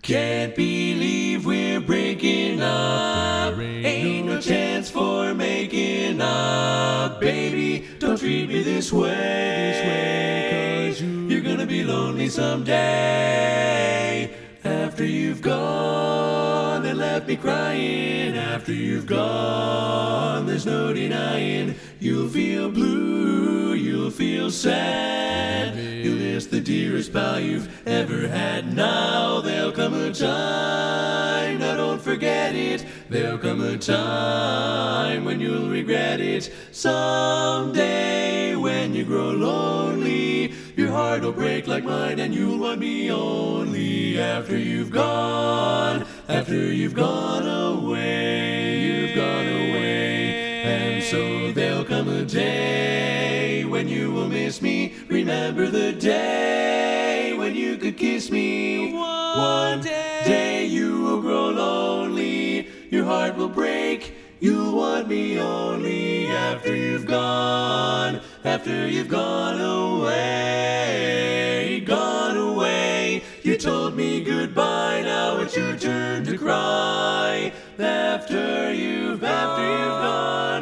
Can't believe we're breaking up. Ain't no chance for making up. Baby, don't treat me this way. 'Cause you're gonna be lonely someday. After you've gone and left me crying. After you've gone, there's no denying. You'll feel blue, you'll feel sad. You'll miss the dearest pal you've ever had. Now there'll come a time, now don't forget it. There'll come a time when you'll regret it. Someday when you grow lonely, your heart will break like mine and you'll want me only. After you've gone, after you've gone away, you've gone away. And so there'll come a day when you will miss me. Remember the day when you could kiss me. One day you will grow lonely. Your heart will break. You'll want me only. After you've gone, after you've gone away, gone away. You told me goodbye, now it's your turn to cry. After you've gone.